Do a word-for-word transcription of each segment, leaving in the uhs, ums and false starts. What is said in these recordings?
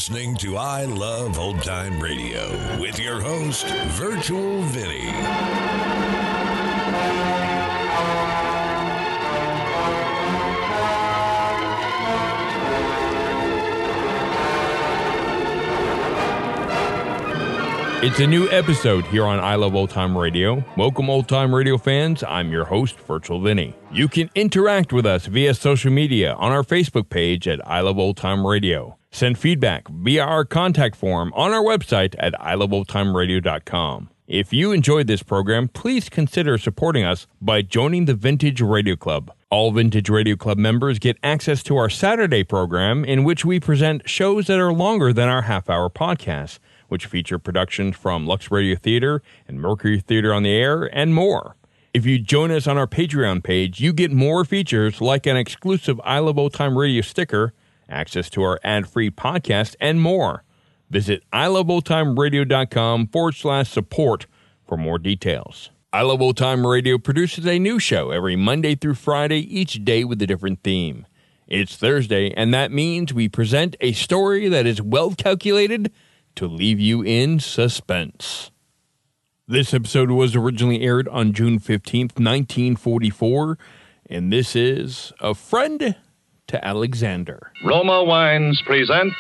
listening to I Love Old Time Radio with your host, Virtual Vinny. It's a new episode here on I Love Old Time Radio. Welcome, Old Time Radio fans. I'm your host, Virtual Vinny. You can interact with us via social media on our Facebook page at I Love Old Time Radio. Send feedback via our contact form on our website at I love old time radio dot com. If you enjoyed this program, please consider supporting us by joining the Vintage Radio Club. All Vintage Radio Club members get access to our Saturday program, in which we present shows that are longer than our half-hour podcasts, which feature productions from Lux Radio Theater and Mercury Theater on the Air, and more. If you join us on our Patreon page, you get more features like an exclusive I Love Old Time Radio sticker, access to our ad-free podcast, and more. Visit I love old time radio dot com forward slash support for more details. I Love Old Time Radio produces a new show every Monday through Friday, each day with a different theme. It's Thursday, and that means we present a story that is well calculated to leave you in suspense. This episode was originally aired on June fifteenth, nineteen forty-four, and this is A Friend to Alexander. Roma Wines present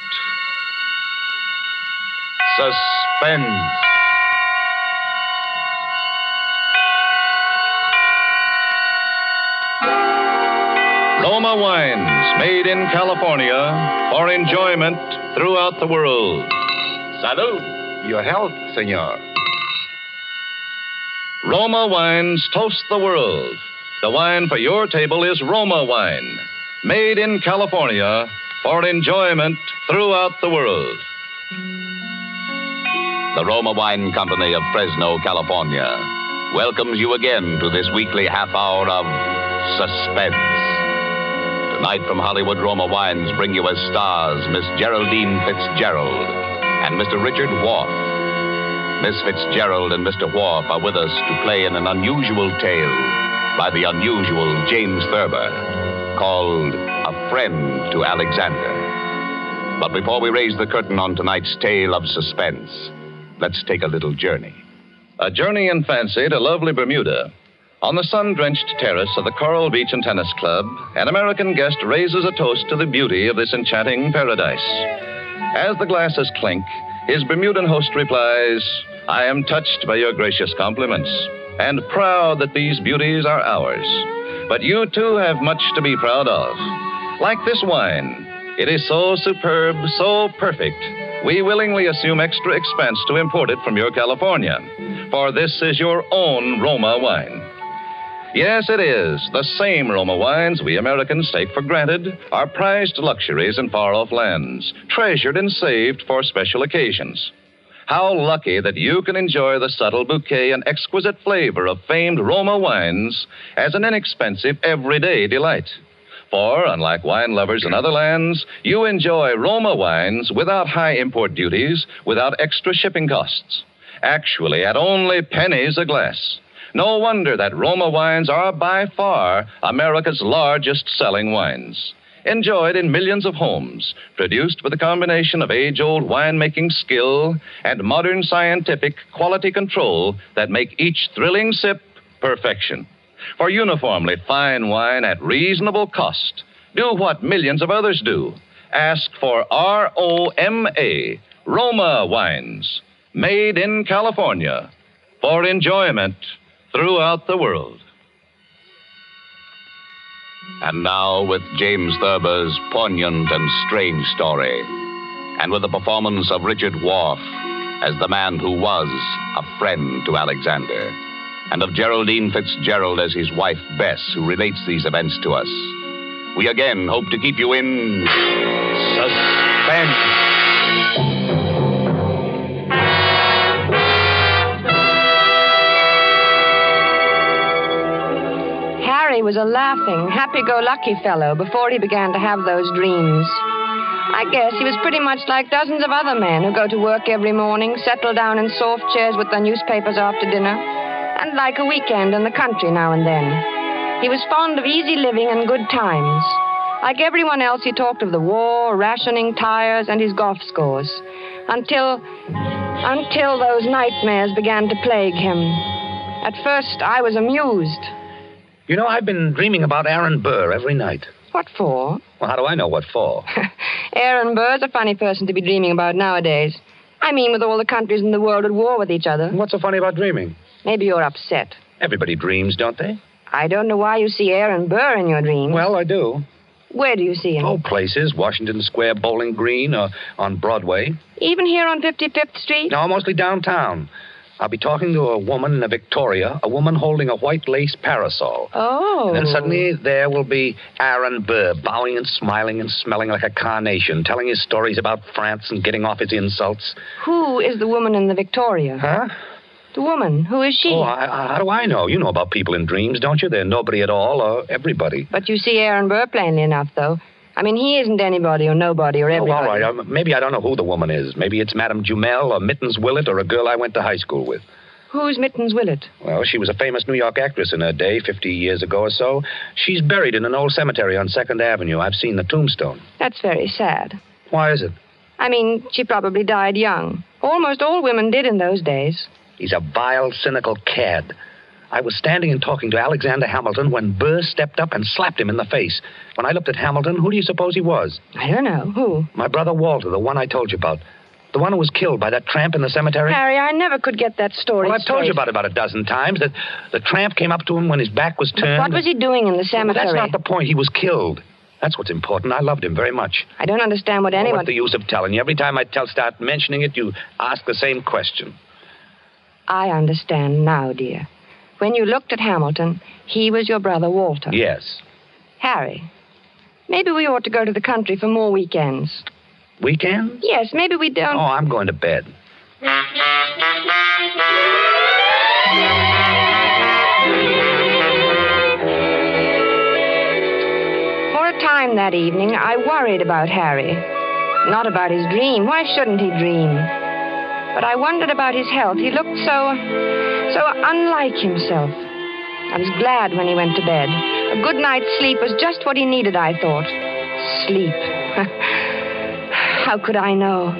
Suspense. Roma Wines, made in California for enjoyment throughout the world. Salud. Your health, senor. Roma Wines toast the world. The wine for your table is Roma Wine, made in California for enjoyment throughout the world. The Roma Wine Company of Fresno, California, welcomes you again to this weekly half hour of Suspense. Tonight from Hollywood, Roma Wines bring you as stars Miss Geraldine Fitzgerald and Mister Richard Wharf. Miss Fitzgerald and Mister Wharf are with us to play in an unusual tale by the unusual James Thurber, called A Friend to Alexander. But before we raise the curtain on tonight's tale of suspense, let's take a little journey. A journey in fancy to lovely Bermuda. On the sun-drenched terrace of the Coral Beach and Tennis Club, an American guest raises a toast to the beauty of this enchanting paradise. As the glasses clink, his Bermudan host replies, "I am touched by your gracious compliments, and proud that these beauties are ours. But you, too, have much to be proud of. Like this wine, it is so superb, so perfect, we willingly assume extra expense to import it from your California, for this is your own Roma wine." Yes, it is. The same Roma wines we Americans take for granted are prized luxuries in far-off lands, treasured and saved for special occasions. How lucky that you can enjoy the subtle bouquet and exquisite flavor of famed Roma wines as an inexpensive, everyday delight. For, unlike wine lovers in other lands, you enjoy Roma wines without high import duties, without extra shipping costs. Actually, at only pennies a glass. No wonder that Roma wines are by far America's largest selling wines. Enjoyed in millions of homes, produced with a combination of age-old winemaking skill and modern scientific quality control that make each thrilling sip perfection. For uniformly fine wine at reasonable cost, do what millions of others do. Ask for R O M A, Roma Wines, made in California, for enjoyment throughout the world. And now, with James Thurber's poignant and strange story, and with the performance of Richard Wharf as the man who was a friend to Alexander, and of Geraldine Fitzgerald as his wife, Bess, who relates these events to us, we again hope to keep you in suspense. Harry was a laughing, happy-go-lucky fellow before he began to have those dreams. I guess he was pretty much like dozens of other men who go to work every morning, settle down in soft chairs with their newspapers after dinner, and like a weekend in the country now and then. He was fond of easy living and good times. Like everyone else, he talked of the war, rationing, tires, and his golf scores. Until... until those nightmares began to plague him. At first, I was amused. You know, I've been dreaming about Aaron Burr every night. What for? Well, how do I know what for? Aaron Burr's a funny person to be dreaming about nowadays. I mean, with all the countries in the world at war with each other. What's so funny about dreaming? Maybe you're upset. Everybody dreams, don't they? I don't know why you see Aaron Burr in your dreams. Well, I do. Where do you see him? Oh, places. Washington Square, Bowling Green, or on Broadway. Even here on fifty-fifth Street? No, mostly downtown. I'll be talking to a woman in a Victoria, a woman holding a white lace parasol. Oh. And then suddenly there will be Aaron Burr, bowing and smiling and smelling like a carnation, telling his stories about France and getting off his insults. Who is the woman in the Victoria? Huh? The woman. Who is she? Oh, I, I, how do I know? You know about people in dreams, don't you? They're nobody at all or everybody. But you see Aaron Burr plainly enough, though. I mean, he isn't anybody or nobody or everybody. Oh, all right. Uh, maybe I don't know who the woman is. Maybe it's Madame Jumel or Mittens Willett or a girl I went to high school with. Who's Mittens Willett? Well, she was a famous New York actress in her day, fifty years ago or so. She's buried in an old cemetery on second Avenue. I've seen the tombstone. That's very sad. Why is it? I mean, she probably died young. Almost all women did in those days. He's a vile, cynical cad. I was standing and talking to Alexander Hamilton when Burr stepped up and slapped him in the face. When I looked at Hamilton, who do you suppose he was? I don't know. Who? My brother Walter, the one I told you about. The one who was killed by that tramp in the cemetery? Harry, I never could get that story Well, I've straight. told you about it about a dozen times. That the tramp came up to him when his back was turned. What was he doing in the cemetery? Well, that's not the point. He was killed. That's what's important. I loved him very much. I don't understand what Well, anyone... what's the use of telling you? Every time I tell, start mentioning it, you ask the same question. I understand now, dear. When you looked at Hamilton, he was your brother Walter. Yes. Harry, maybe we ought to go to the country for more weekends. Weekend? Yes, maybe we don't... Oh, I'm going to bed. For a time that evening, I worried about Harry. Not about his dream. Why shouldn't he dream? But I wondered about his health. He looked so... so unlike himself. I was glad when he went to bed. A good night's sleep was just what he needed, I thought. Sleep. How could I know?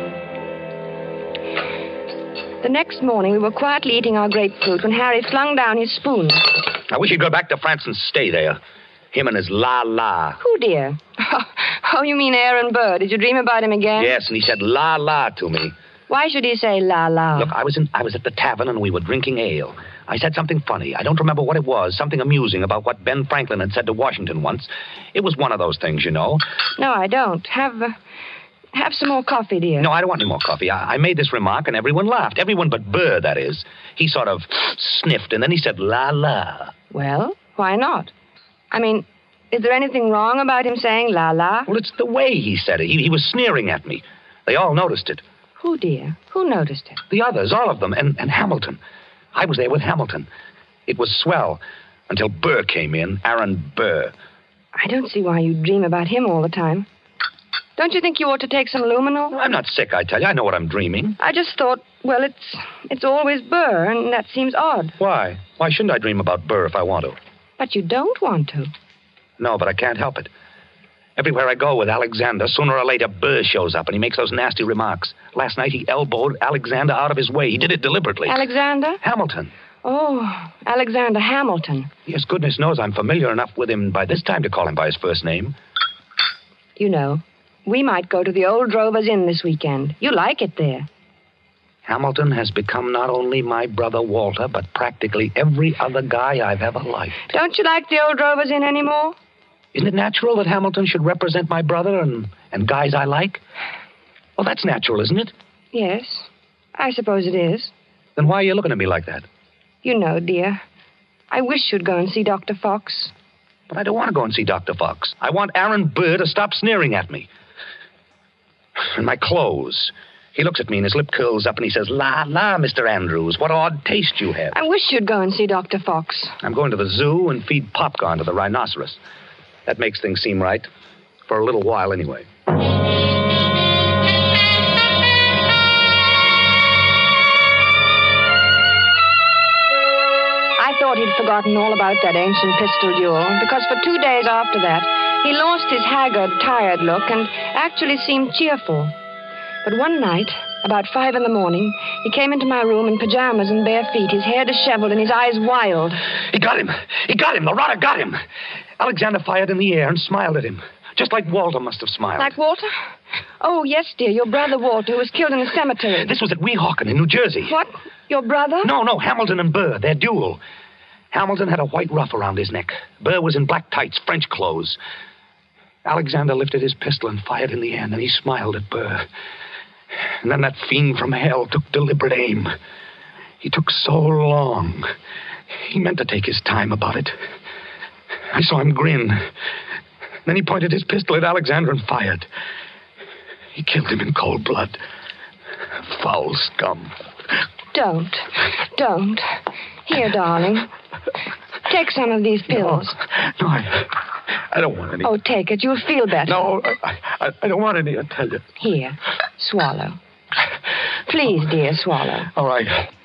The next morning, we were quietly eating our grapefruit when Harry flung down his spoon. I wish he'd go back to France and stay there. Him and his la-la. Who, dear? Oh, you mean Aaron Burr. Did you dream about him again? Yes, and he said la-la to me. Why should he say la-la? Look, I was in, I was at the tavern and we were drinking ale. I said something funny. I don't remember what it was. Something amusing about what Ben Franklin had said to Washington once. It was one of those things, you know. No, I don't. Have... Uh... Have some more coffee, dear. No, I don't want any more coffee. I, I made this remark, and everyone laughed. Everyone but Burr, that is. He sort of sniffed, and then he said, la, la. Well, why not? I mean, is there anything wrong about him saying la, la? Well, it's the way he said it. He, he was sneering at me. They all noticed it. Who, dear? Who noticed it? The others, all of them, and, and Hamilton. I was there with Hamilton. It was swell until Burr came in, Aaron Burr. I don't see why you dream about him all the time. Don't you think you ought to take some luminol? Well, I'm not sick, I tell you. I know what I'm dreaming. I just thought, well, it's it's always Burr, and that seems odd. Why? Why shouldn't I dream about Burr if I want to? But you don't want to. No, but I can't help it. Everywhere I go with Alexander, sooner or later, Burr shows up, and he makes those nasty remarks. Last night, he elbowed Alexander out of his way. He did it deliberately. Alexander? Hamilton. Oh, Alexander Hamilton. Yes, goodness knows I'm familiar enough with him by this time to call him by his first name. You know, we might go to the Old Drovers Inn this weekend. You like it there. Hamilton has become not only my brother Walter, but practically every other guy I've ever liked. Don't you like the Old Drovers Inn anymore? Isn't it natural that Hamilton should represent my brother and, and guys I like? Well, that's natural, isn't it? Yes, I suppose it is. Then why are you looking at me like that? You know, dear, I wish you'd go and see Doctor Fox. But I don't want to go and see Doctor Fox. I want Aaron Burr to stop sneering at me. And my clothes. He looks at me and his lip curls up and he says, La, la, Mister Andrews, what odd taste you have. I wish you'd go and see Doctor Fox. I'm going to the zoo and feed popcorn to the rhinoceros. That makes things seem right. For a little while, anyway. I thought thought he'd forgotten all about that ancient pistol duel, because for two days after that, he lost his haggard, tired look and actually seemed cheerful. But one night, about five in the morning, he came into my room in pajamas and bare feet, his hair disheveled and his eyes wild. He got him. He got him. The rotter got him. Alexander fired in the air and smiled at him, just like Walter must have smiled. Like Walter? Oh, yes, dear, your brother Walter, who was killed in the cemetery. This was at Weehawken in New Jersey. What? Your brother? No, no, Hamilton and Burr, their duel. Hamilton had a white ruff around his neck. Burr was in black tights, French clothes. Alexander lifted his pistol and fired in the air, and then he smiled at Burr. And then that fiend from hell took deliberate aim. He took so long. He meant to take his time about it. I saw him grin. Then he pointed his pistol at Alexander and fired. He killed him in cold blood. Foul scum. Don't. Don't. Here, darling. Take some of these pills. No, no I, I don't want any. Oh, take it. You'll feel better. No, I, I, I don't want any, I tell you. Here. Swallow. Please, dear, swallow. All right.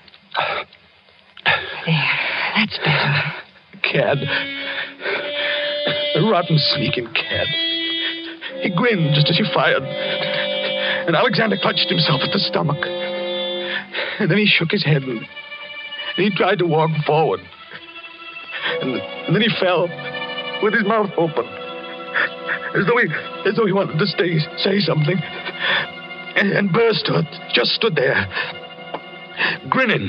There. That's better. Cad. A rotten, sneaking cad. He grinned just as he fired. And Alexander clutched himself at the stomach. And then he shook his head and, and he tried to walk forward. And, and then he fell with his mouth open. As though he, as though he wanted to stay, say something. And, and Burr stood, just stood there, grinning.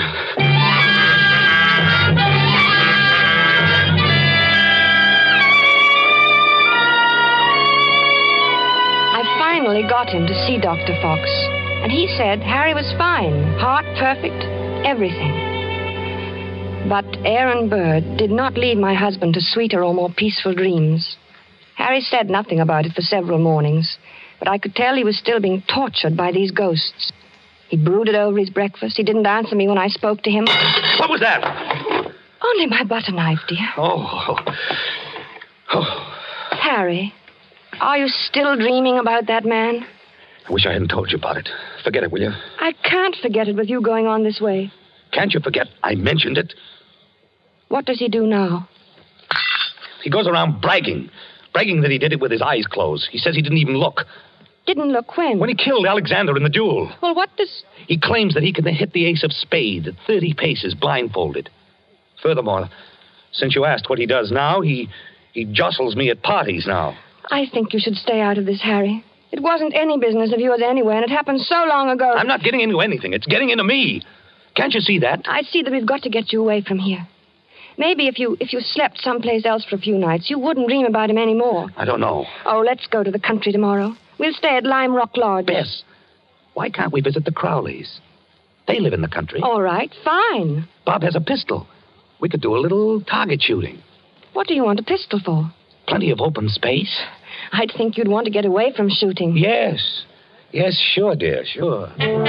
Finally got him to see Doctor Fox, and he said Harry was fine, heart perfect, everything. But Aaron Burr did not lead my husband to sweeter or more peaceful dreams. Harry said nothing about it for several mornings, but I could tell he was still being tortured by these ghosts. He brooded over his breakfast. He didn't answer me when I spoke to him. What was that? Only my butter knife, dear. Oh. Oh. Harry, are you still dreaming about that man? I wish I hadn't told you about it. Forget it, will you? I can't forget it with you going on this way. Can't you forget I mentioned it? What does he do now? He goes around bragging. Bragging that he did it with his eyes closed. He says he didn't even look. Didn't look when? When he killed Alexander in the duel. Well, what does... He claims that he can hit the ace of spades at thirty paces blindfolded. Furthermore, since you asked what he does now, he, he jostles me at parties now. I think you should stay out of this, Harry. It wasn't any business of yours anyway, and it happened so long ago. I'm not getting into anything. It's getting into me. Can't you see that? I see that we've got to get you away from here. Maybe if you if you slept someplace else for a few nights, you wouldn't dream about him anymore. I don't know. Oh, let's go to the country tomorrow. We'll stay at Lime Rock Lodge. Bess, why can't we visit the Crowleys? They live in the country. All right, fine. Bob has a pistol. We could do a little target shooting. What do you want a pistol for? Plenty of open space. I'd think you'd want to get away from shooting. Yes. Yes, sure, dear, sure.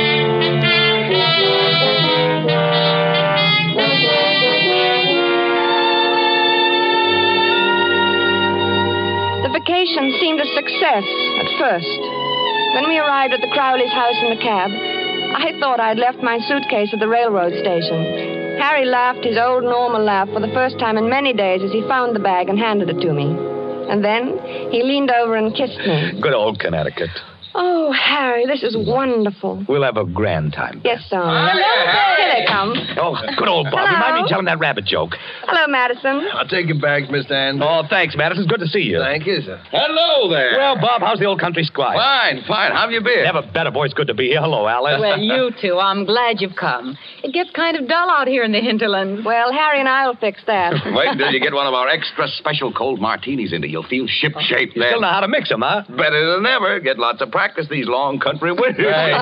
The vacation seemed a success at first. When we arrived at the Crowley's house in the cab, I thought I'd left my suitcase at the railroad station. Harry laughed his old normal laugh for the first time in many days as he found the bag and handed it to me. And then he leaned over and kissed me. Good old Connecticut. Oh, Harry, this is wonderful. We'll have a grand time. Yes, darling. Hello. Here they come. Oh, good old Bob. Hello. Remind me of telling that rabbit joke. Hello, Madison. I'll take your bags, Mister Andrews. Oh, thanks, Madison. It's good to see you. Thank you, sir. Hello there. Well, Bob, how's the old country squire? Fine, fine. How have you been? Never better, boy. It's good to be here. Hello, Alice. Well, you two, I'm glad you've come. It gets kind of dull out here in the hinterland. Well, Harry and I'll fix that. Wait until you get one of our extra special cold martinis into you. You'll feel ship-shape You then. still know how to mix them, huh? Better than ever. Get lots of practice these long country winters. Right.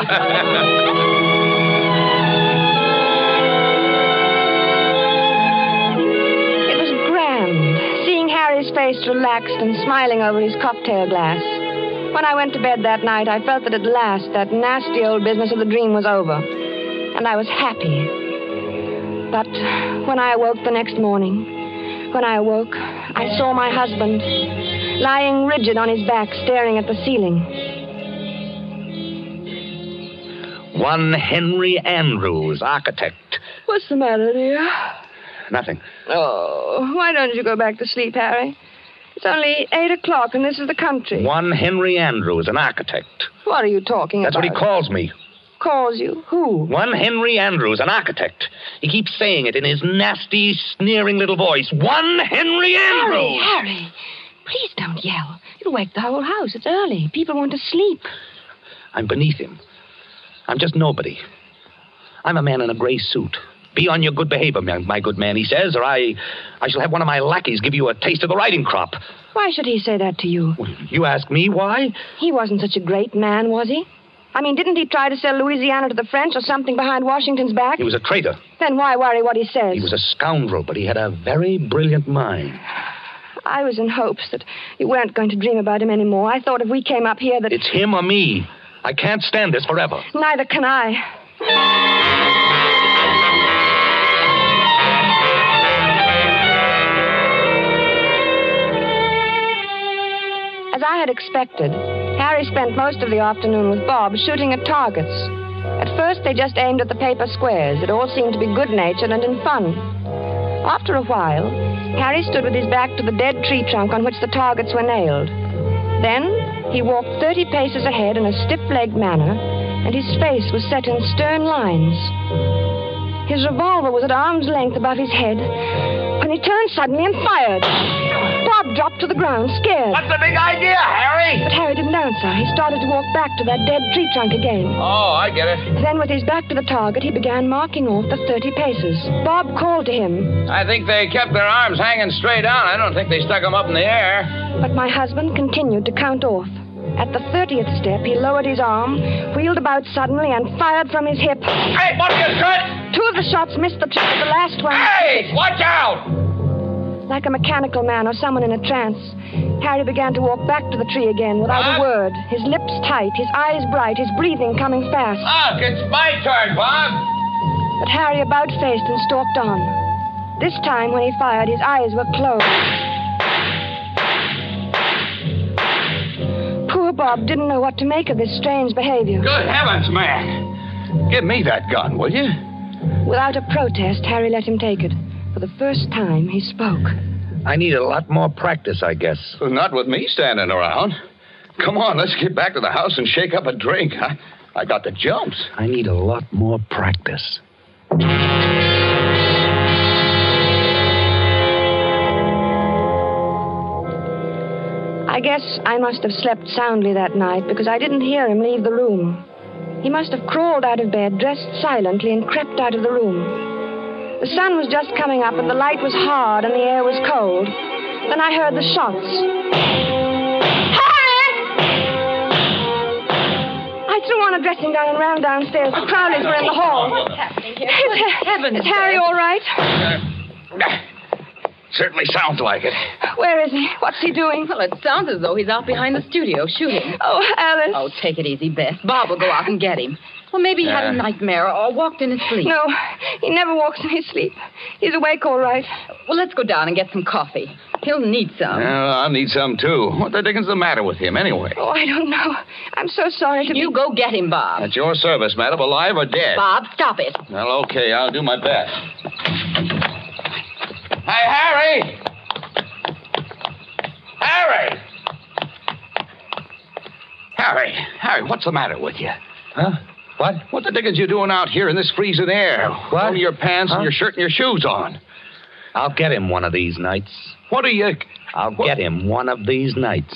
It was grand, seeing Harry's face relaxed and smiling over his cocktail glass. When I went to bed that night, I felt that at last that nasty old business of the dream was over. And I was happy. But when I awoke the next morning, when I awoke, I saw my husband lying rigid on his back, staring at the ceiling. One Henry Andrews, architect. What's the matter, dear? Nothing. Oh, why don't you go back to sleep, Harry? It's only eight o'clock, and this is the country. One Henry Andrews, an architect. What are you talking That's about? That's what he calls me. Calls you? Who? One Henry Andrews, an architect. He keeps saying it in his nasty, sneering little voice. One Henry Andrews! Harry, Harry, please don't yell. You'll wake the whole house. It's early. People want to sleep. I'm beneath him. I'm just nobody. I'm a man in a gray suit. Be on your good behavior, my good man, he says, or I I shall have one of my lackeys give you a taste of the riding crop. Why should he say that to you? You ask me why? He wasn't such a great man, was he? I mean, didn't he try to sell Louisiana to the French or something behind Washington's back? He was a traitor. Then why worry what he says? He was a scoundrel, but he had a very brilliant mind. I was in hopes that you weren't going to dream about him anymore. I thought if we came up here that... It's him or me. I can't stand this forever. Neither can I. As I had expected, Harry spent most of the afternoon with Bob shooting at targets. At first, they just aimed at the paper squares. It all seemed to be good-natured and in fun. After a while, Harry stood with his back to the dead tree trunk on which the targets were nailed. Then, he walked thirty paces ahead in a stiff-legged manner, and his face was set in stern lines. His revolver was at arm's length above his head when he turned suddenly and fired. Bob dropped to the ground, scared. What's the big idea, Harry? But Harry didn't answer. He started to walk back to that dead tree trunk again. Oh, I get it. Then, with his back to the target, he began marking off the thirty paces. Bob called to him. I think they kept their arms hanging straight down. I don't think they stuck them up in the air. But my husband continued to count off. At the thirtieth step, he lowered his arm, wheeled about suddenly, and fired from his hip. Hey, what are you doing? Two of the shots missed the tree, but the last one... Hey, watch out! Like a mechanical man or someone in a trance, Harry began to walk back to the tree again without What? a word, his lips tight, his eyes bright, his breathing coming fast. Look, it's my turn, Bob. But Harry about-faced and stalked on. This time, when he fired, his eyes were closed. Poor Bob didn't know what to make of this strange behavior. Good heavens, man. Give me that gun, will you? Without a protest, Harry let him take it. For the first time, he spoke. I need a lot more practice, I guess. Well, not with me standing around. Come on, let's get back to the house and shake up a drink. I, I got the jumps. I need a lot more practice. I guess I must have slept soundly that night because I didn't hear him leave the room. He must have crawled out of bed, dressed silently, and crept out of the room. The sun was just coming up, and the light was hard, and the air was cold. Then I heard the shots. Harry! I threw on a dressing gown and ran downstairs. The Crowleys were in the hall. What's happening here? Is, Heavens, is Harry all right? Uh, certainly sounds like it. Where is he? What's he doing? Well, it sounds as though he's out behind the studio shooting. Oh, Alice. Oh, take it easy, Beth. Bob will go out and get him. Well, maybe he had a Uh. nightmare or walked in his sleep. No, he never walks in his sleep. He's awake all right. Well, let's go down and get some coffee. He'll need some. Well, I'll need some, too. What the dickens is the matter with him, anyway? Oh, I don't know. I'm so sorry to be... You go get him, Bob. At your service, madam, alive or dead? Bob, stop it. Well, okay, I'll do my best. Hey, Harry! Harry! Harry, Harry, what's the matter with you? Huh? What? What the dickens you doing out here in this freezing air? What? Only your pants Huh? and your shirt and your shoes on. I'll get him one of these nights. What are you... I'll What? get him one of these nights.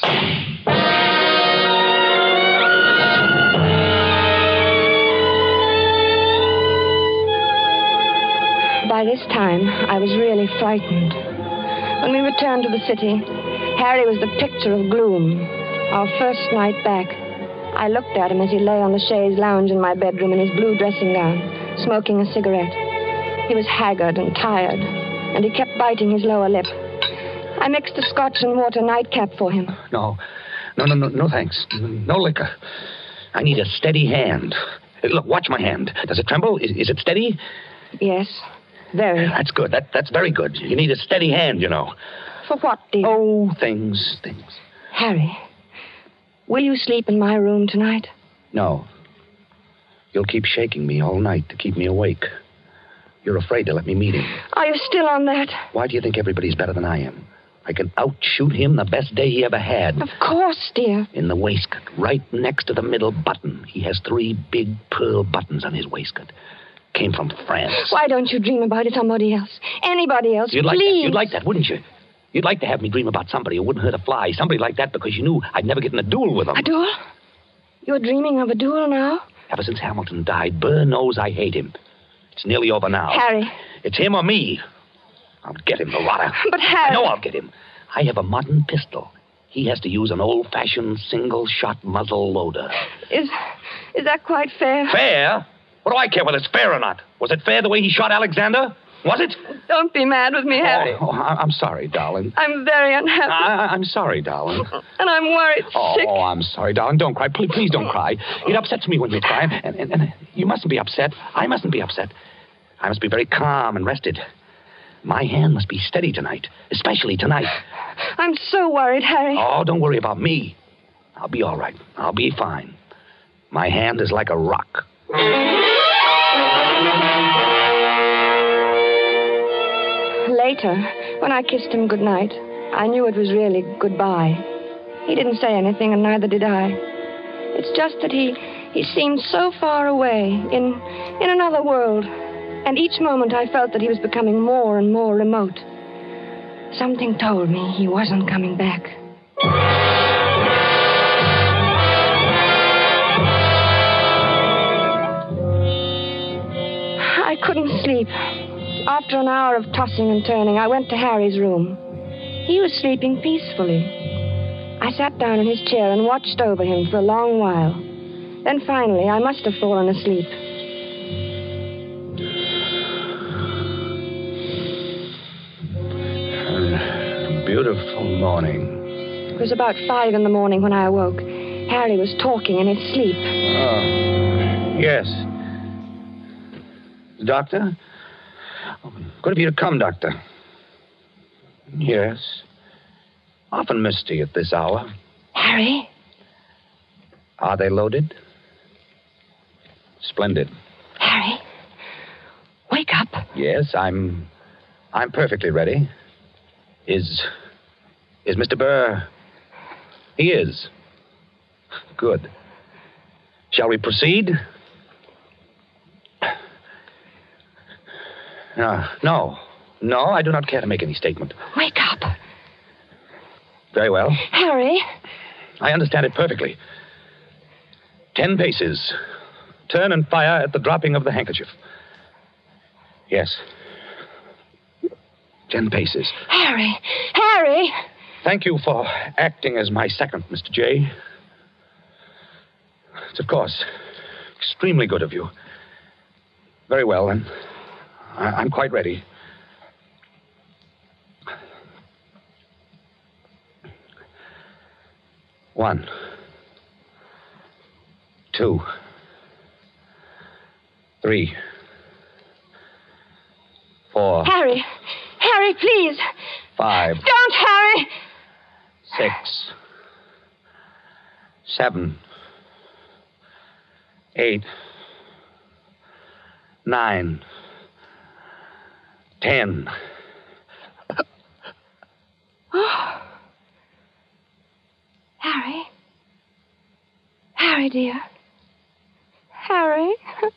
By this time, I was really frightened. When we returned to the city, Harry was the picture of gloom. Our first night back. I looked at him as he lay on the chaise lounge in my bedroom in his blue dressing gown, smoking a cigarette. He was haggard and tired, and he kept biting his lower lip. I mixed a scotch and water nightcap for him. No. No, no, no, no thanks. No liquor. I need a steady hand. Look, watch my hand. Does it tremble? Is, is it steady? Yes, very. That's good. That, that's very good. You need a steady hand, you know. For what, dear? Oh, things, things. Harry, will you sleep in my room tonight? No. You'll keep shaking me all night to keep me awake. You're afraid to let me meet him. Are you still on that? Why do you think everybody's better than I am? I can outshoot him the best day he ever had. Of course, dear. In the waistcoat, right next to the middle button. He has three big pearl buttons on his waistcoat. Came from France. Why don't you dream about it somebody else? Anybody else, You'd like please. that. You'd like that, wouldn't you? You'd like to have me dream about somebody who wouldn't hurt a fly. Somebody like that because you knew I'd never get in a duel with him. A duel? You're dreaming of a duel now? Ever since Hamilton died, Burr knows I hate him. It's nearly over now. Harry. It's him or me. I'll get him, the rotter. But Harry... I know I'll get him. I have a modern pistol. He has to use an old-fashioned single-shot muzzle loader. Is is that quite fair? Fair? What do I care whether it's fair or not? Was it fair the way he shot Alexander? Was it? Don't be mad with me, Harry. Oh, oh I- I'm sorry, darling. I'm very unhappy. I- I'm sorry, darling. And I'm worried Oh, sick. oh, I'm sorry, darling. Don't cry. Please, please don't cry. It upsets me when you cry, and, and, and you mustn't be upset. I mustn't be upset. I must be very calm and rested. My hand must be steady tonight, especially tonight. I'm so worried, Harry. Oh, don't worry about me. I'll be all right. I'll be fine. My hand is like a rock. Later, when I kissed him goodnight, I knew it was really goodbye. He didn't say anything, and neither did I. It's just that he he seemed so far away, in in another world. And each moment I felt that he was becoming more and more remote. Something told me he wasn't coming back. I couldn't sleep. After an hour of tossing and turning, I went to Harry's room. He was sleeping peacefully. I sat down in his chair and watched over him for a long while. Then finally, I must have fallen asleep. Beautiful morning. It was about five in the morning when I awoke. Harry was talking in his sleep. Oh, yes. Doctor? Good of you to come, Doctor. Yes. Often misty at this hour. Harry? Are they loaded? Splendid. Harry? Wake up. Yes, I'm... I'm perfectly ready. Is... Is Mister Burr... He is. Good. Shall we proceed? No, no. No, I do not care to make any statement. Wake up. Very well. Harry? I understand it perfectly. Ten paces. Turn and fire at the dropping of the handkerchief. Yes. Ten paces. Harry! Harry! Thank you for acting as my second, Mister J. It's, of course, extremely good of you. Very well, then. I- I'm quite ready. One. Two. Three. Four. Harry! Harry, please! Five. Don't, Harry! Six. Seven. Eight. Nine. Ten. Oh. Harry? Harry, dear. Harry?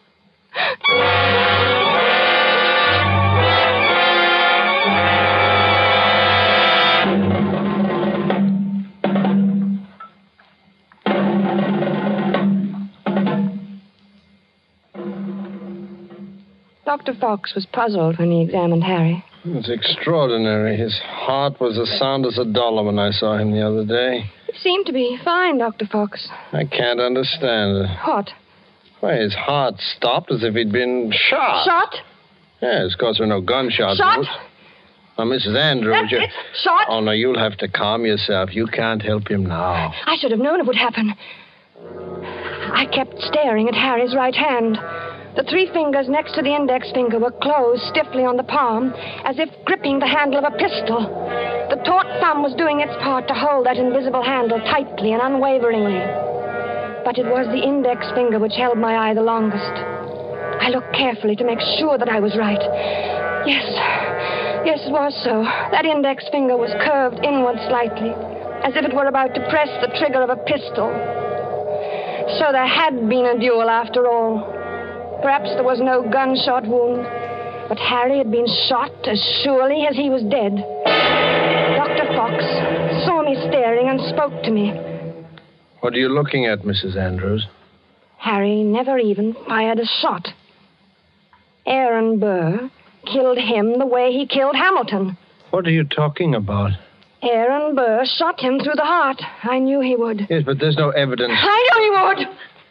Doctor Fox was puzzled when he examined Harry. It's extraordinary. His heart was as sound as a dollar when I saw him the other day. It seemed to be fine, Doctor Fox. I can't understand it. What? Why, his heart stopped as if he'd been shot. Shot? Yes, of course there are no gunshots. Shot? Now, Missus Andrews, That's you... it. Shot? Oh, no, you'll have to calm yourself. You can't help him now. I should have known it would happen. I kept staring at Harry's right hand. The three fingers next to the index finger were closed stiffly on the palm, as if gripping the handle of a pistol. The taut thumb was doing its part to hold that invisible handle tightly and unwaveringly. But it was the index finger which held my eye the longest. I looked carefully to make sure that I was right. Yes, yes, it was so. That index finger was curved inward slightly, as if it were about to press the trigger of a pistol. So there had been a duel after all. Perhaps there was no gunshot wound, but Harry had been shot as surely as he was dead. Doctor Fox saw me staring and spoke to me. What are you looking at, Missus Andrews? Harry never even fired a shot. Aaron Burr killed him the way he killed Hamilton. What are you talking about? Aaron Burr shot him through the heart. I knew he would. Yes, but there's no evidence. I knew he would!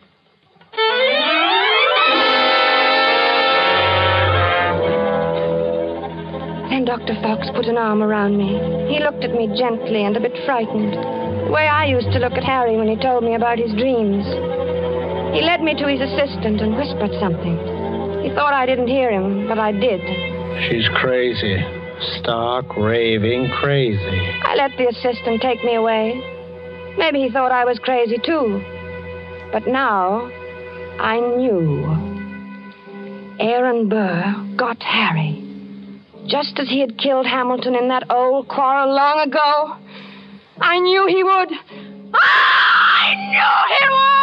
Then Doctor Fox put an arm around me. He looked at me gently and a bit frightened, the way I used to look at Harry when he told me about his dreams. He led me to his assistant and whispered something. He thought I didn't hear him, but I did. She's crazy. Stark, raving crazy. I let the assistant take me away. Maybe he thought I was crazy, too. But now, I knew. Aaron Burr got Harry. Just as he had killed Hamilton in that old quarrel long ago. I knew he would. I knew he would!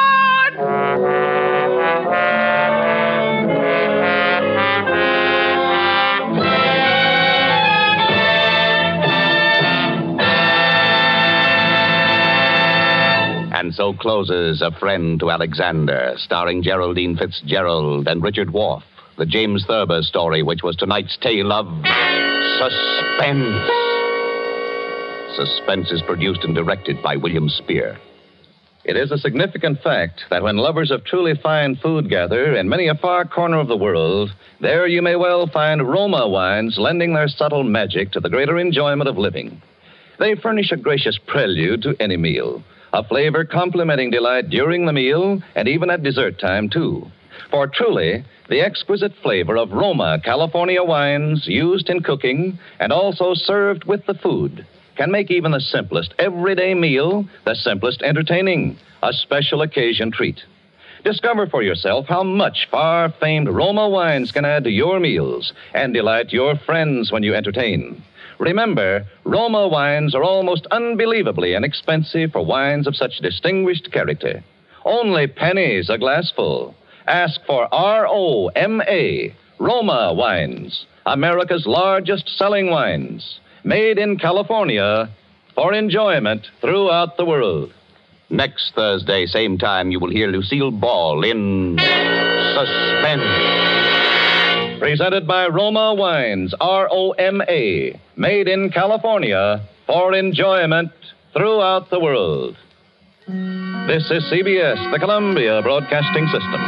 And so closes A Friend to Alexander, starring Geraldine Fitzgerald and Richard Wharf, the James Thurber story, which was tonight's tale of suspense. Suspense is produced and directed by William Spear. It is a significant fact that when lovers of truly fine food gather in many a far corner of the world, there you may well find Roma wines lending their subtle magic to the greater enjoyment of living. They furnish a gracious prelude to any meal, a flavor complementing delight during the meal and even at dessert time, too. For truly, the exquisite flavor of Roma California wines used in cooking and also served with the food can make even the simplest everyday meal the simplest entertaining, a special occasion treat. Discover for yourself how much far-famed Roma wines can add to your meals and delight your friends when you entertain. Remember, Roma wines are almost unbelievably inexpensive for wines of such distinguished character. Only pennies a glassful. Ask for R O M A, Roma wines, America's largest selling wines, made in California for enjoyment throughout the world. Next Thursday, same time, you will hear Lucille Ball in Suspense. Presented by Roma Wines, R O M A, made in California for enjoyment throughout the world. This is C B S, the Columbia Broadcasting System.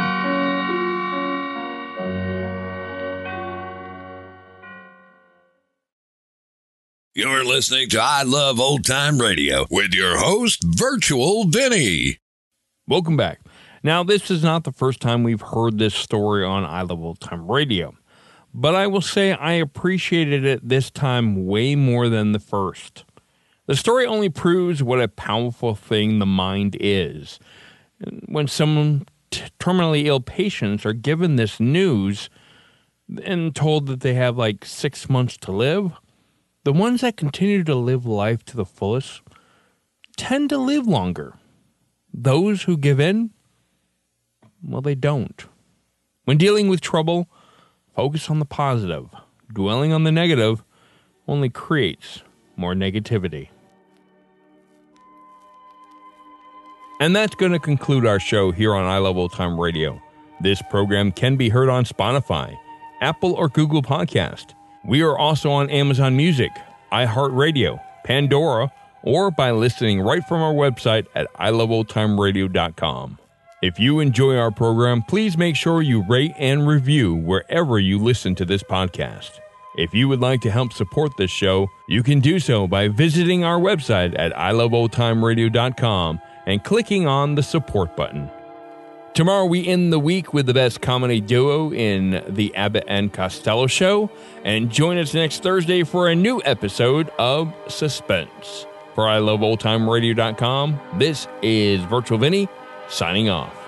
You're listening to I Love Old Time Radio with your host, Virtual Vinny. Welcome back. Now, this is not the first time we've heard this story on I Love Old Time Radio, but I will say I appreciated it this time way more than the first. The story only proves what a powerful thing the mind is. When some t- terminally ill patients are given this news and told that they have like six months to live, the ones that continue to live life to the fullest tend to live longer. Those who give in, well, they don't. When dealing with trouble, focus on the positive. Dwelling on the negative only creates more negativity. And that's going to conclude our show here on I Love Old Time Radio. This program can be heard on Spotify, Apple or Google Podcast. We are also on Amazon Music, iHeartRadio, Pandora, or by listening right from our website at I love old time radio dot com. If you enjoy our program, please make sure you rate and review wherever you listen to this podcast. If you would like to help support this show, you can do so by visiting our website at I love old time radio dot com and clicking on the support button. Tomorrow we end the week with the best comedy duo in the Abbott and Costello Show, and join us next Thursday for a new episode of Suspense. For I love old time radio dot com, this is Virtual Vinny signing off.